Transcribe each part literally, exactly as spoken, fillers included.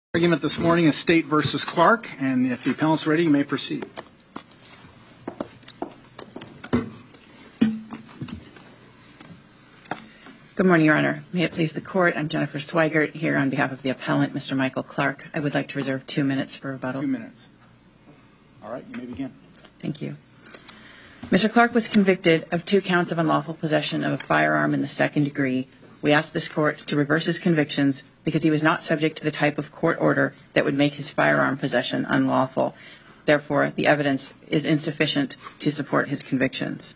Argument this morning is State versus Clark, and if the appellant's ready, you may proceed. Good morning, Your Honor. May it please the Court, I'm Jennifer Swigert here on behalf of the appellant, Mister Michael Clark. I would like to reserve two minutes for rebuttal. Two minutes. All right, you may begin. Thank you. Mister Clark was convicted of two counts of unlawful possession of a firearm in the second degree. We ask this Court to reverse his convictions because he was not subject to the type of court order that would make his firearm possession unlawful. Therefore, the evidence is insufficient to support his convictions.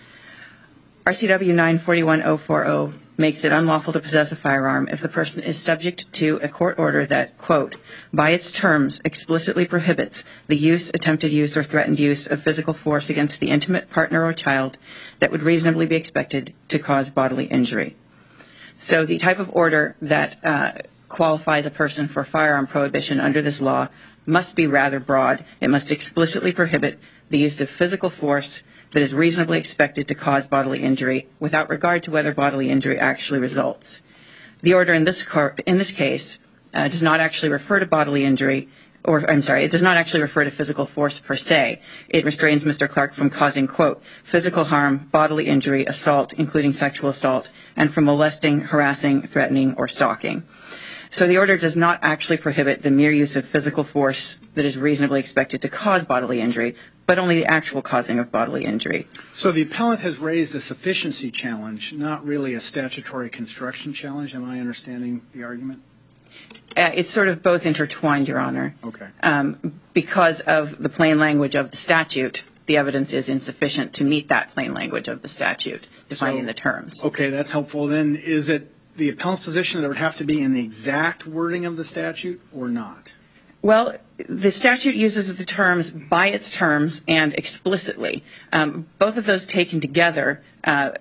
R C W nine four one oh four oh makes it unlawful to possess a firearm if the person is subject to a court order that, quote, by its terms explicitly prohibits the use, attempted use, or threatened use of physical force against the intimate partner or child that would reasonably be expected to cause bodily injury. So the type of order that uh, qualifies a person for firearm prohibition under this law must be rather broad. It must explicitly prohibit the use of physical force that is reasonably expected to cause bodily injury without regard to whether bodily injury actually results. The order in this, car- in this case uh, does not actually refer to bodily injury, or I'm sorry, it does not actually refer to physical force per se. It restrains Mister Clark from causing, quote, physical harm, bodily injury, assault, including sexual assault, and from molesting, harassing, threatening, or stalking. So the order does not actually prohibit the mere use of physical force that is reasonably expected to cause bodily injury, but only the actual causing of bodily injury. So the appellant has raised a sufficiency challenge, not really a statutory construction challenge. Am I understanding the argument? Uh, it's sort of both intertwined, Your Honor. Okay. Um, because of the plain language of the statute, the evidence is insufficient to meet that plain language of the statute, defining so, the terms. Okay, that's helpful. Then is it the appellant's position that it would have to be in the exact wording of the statute or not? Well, the statute uses the terms by its terms and explicitly. Um, both of those taken together, uh,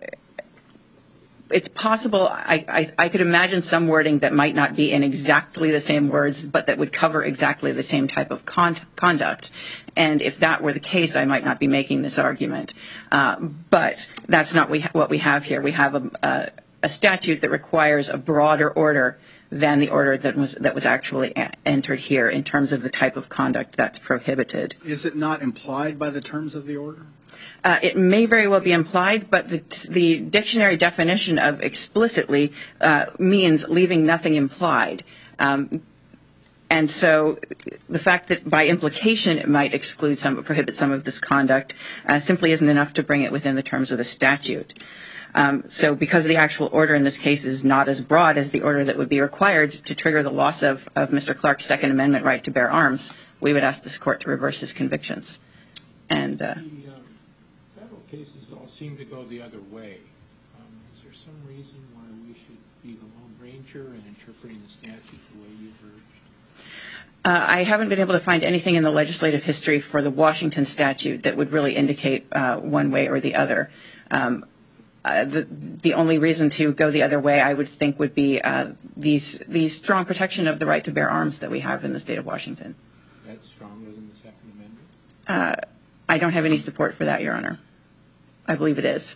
it's possible, I, I, I could imagine some wording that might not be in exactly the same words, but that would cover exactly the same type of con- conduct. And if that were the case, I might not be making this argument. Uh, but that's not we ha- what we have here. We have a, a, a statute that requires a broader order than the order that was that was actually a- entered here in terms of the type of conduct that's prohibited. Is it not implied by the terms of the order? Uh, it may very well be implied, but the, the dictionary definition of explicitly uh, means leaving nothing implied. Um, and so the fact that by implication it might exclude some, prohibit some of this conduct uh, simply isn't enough to bring it within the terms of the statute. Um, so because the actual order in this case is not as broad as the order that would be required to trigger the loss of, of Mister Clark's Second Amendment right to bear arms, we would ask this court to reverse his convictions. And uh, cases all seem to go the other way. Um, is there some reason why we should be the lone ranger in interpreting the statute the way you've urged? Uh, I haven't been able to find anything in the legislative history for the Washington statute that would really indicate uh, one way or the other. Um, uh, the, the only reason to go the other way, I would think, would be uh, these, these strong protection of the right to bear arms that we have in the state of Washington. That's stronger than the Second Amendment? Uh, I don't have any support for that, Your Honor. I believe it is.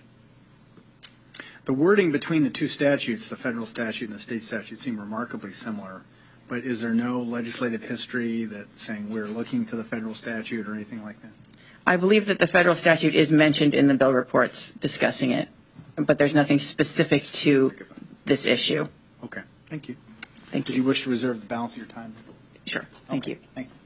The wording between the two statutes, the federal statute and the state statute, seem remarkably similar. But is there no legislative history that saying we're looking to the federal statute or anything like that? I believe that the federal statute is mentioned in the bill reports discussing it, but there's nothing specific to this issue. Okay. Thank you. Thank you. Did you wish to reserve the balance of your time? Sure. Thank okay. you. Thank you.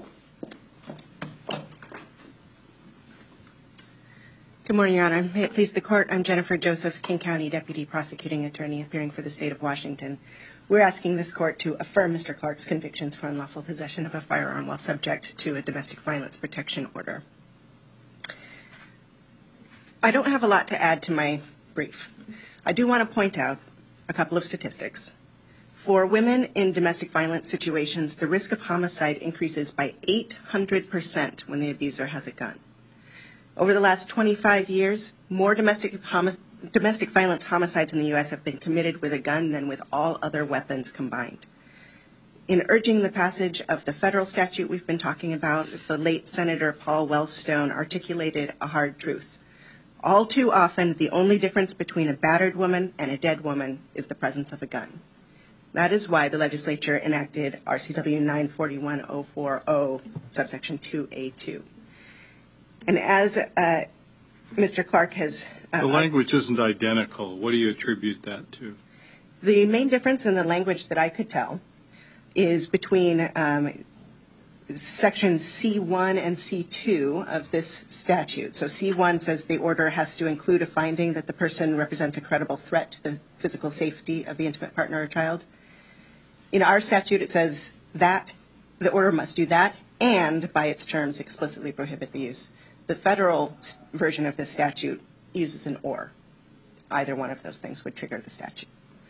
Good morning, Your Honor. May it please the Court, I'm Jennifer Joseph, King County Deputy Prosecuting Attorney appearing for the State of Washington. We're asking this Court to affirm Mister Clark's convictions for unlawful possession of a firearm while subject to a domestic violence protection order. I don't have a lot to add to my brief. I do want to point out a couple of statistics. For women in domestic violence situations, the risk of homicide increases by eight hundred percent when the abuser has a gun. Over the last twenty-five years, more domestic, homi- domestic violence homicides in the U S have been committed with a gun than with all other weapons combined. In urging the passage of the federal statute we've been talking about, the late Senator Paul Wellstone articulated a hard truth. All too often, the only difference between a battered woman and a dead woman is the presence of a gun. That is why the legislature enacted R C W nine forty-one oh forty, subsection two A two. And as uh, Mister Clark has... Uh, the language isn't identical. What do you attribute that to? The main difference in the language that I could tell is between um, section C one and C two of this statute. So C one says the order has to include a finding that the person represents a credible threat to the physical safety of the intimate partner or child. In our statute, it says that the order must do that and, by its terms, explicitly prohibit the use. The federal version of this statute uses an or. Either one of those things would trigger the statute.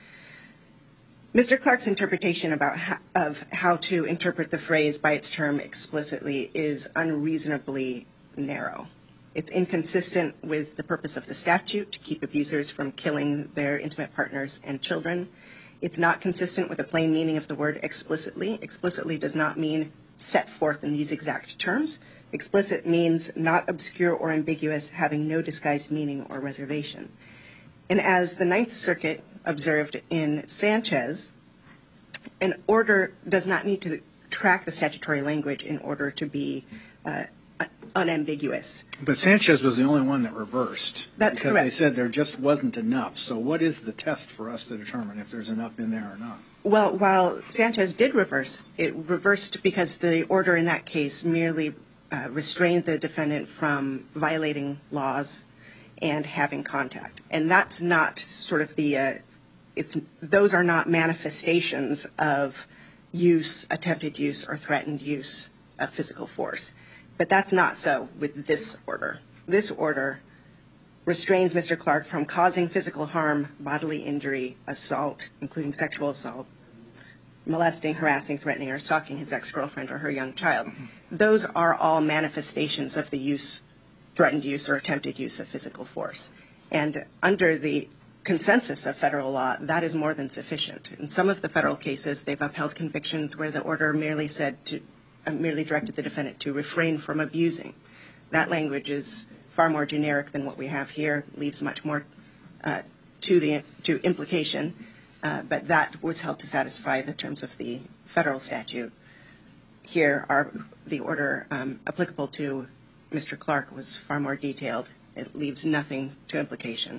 Mister Clark's interpretation about how, of how to interpret the phrase by its term explicitly is unreasonably narrow. It's inconsistent with the purpose of the statute to keep abusers from killing their intimate partners and children. It's not consistent with the plain meaning of the word explicitly. Explicitly does not mean set forth in these exact terms. Explicit means not obscure or ambiguous, having no disguised meaning or reservation. And as the Ninth Circuit observed in Sanchez, an order does not need to track the statutory language in order to be uh, unambiguous. But Sanchez was the only one that reversed. That's because correct. They said there just wasn't enough. So what is the test for us to determine if there's enough in there or not? Well, while Sanchez did reverse, it reversed because the order in that case merely uh, restrained the defendant from violating laws and having contact. And that's not sort of the, uh, it's, those are not manifestations of use, attempted use, or threatened use of physical force. But that's not so with this order. This order restrains Mister Clark from causing physical harm, bodily injury, assault, including sexual assault, molesting, harassing, threatening, or stalking his ex-girlfriend or her young child. Those are all manifestations of the use, threatened use, or attempted use of physical force. And under the consensus of federal law, that is more than sufficient. In some of the federal cases, they've upheld convictions where the order merely said to, uh, merely directed the defendant to refrain from abusing. That language is far more generic than what we have here, leaves much more uh, to the to implication, uh, but that was held to satisfy the terms of the federal statute. Here, our, the order um, applicable to Mister Clark was far more detailed. It leaves nothing to implication.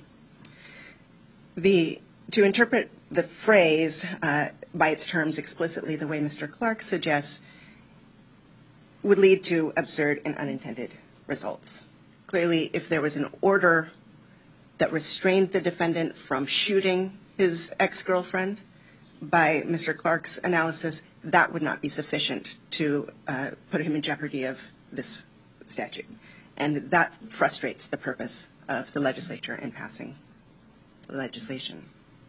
The, to interpret the phrase uh, by its terms explicitly the way Mister Clark suggests would lead to absurd and unintended results. Clearly, if there was an order that restrained the defendant from shooting his ex-girlfriend, by Mister Clark's analysis, that would not be sufficient to uh, put him in jeopardy of this statute. And that frustrates the purpose of the legislature in passing the legislation.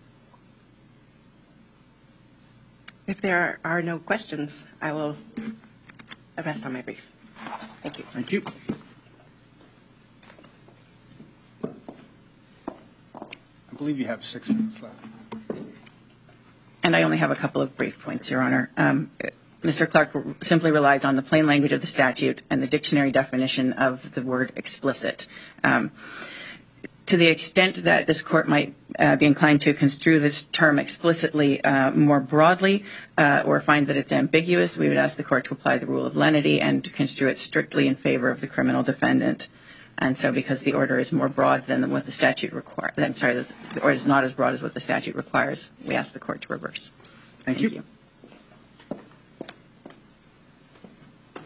If there are no questions, I will rest on my brief. Thank you. Thank you. I believe you have six minutes left. And I only have a couple of brief points, Your Honor. Um, Mister Clark simply relies on the plain language of the statute and the dictionary definition of the word explicit. Um, to the extent that this court might uh, be inclined to construe this term explicitly uh, more broadly uh, or find that it's ambiguous, we would ask the court to apply the rule of lenity and to construe it strictly in favor of the criminal defendant. And so because the order is more broad than what the statute requires, I'm sorry, the order is not as broad as what the statute requires, we ask the court to reverse. Thank, Thank you. you.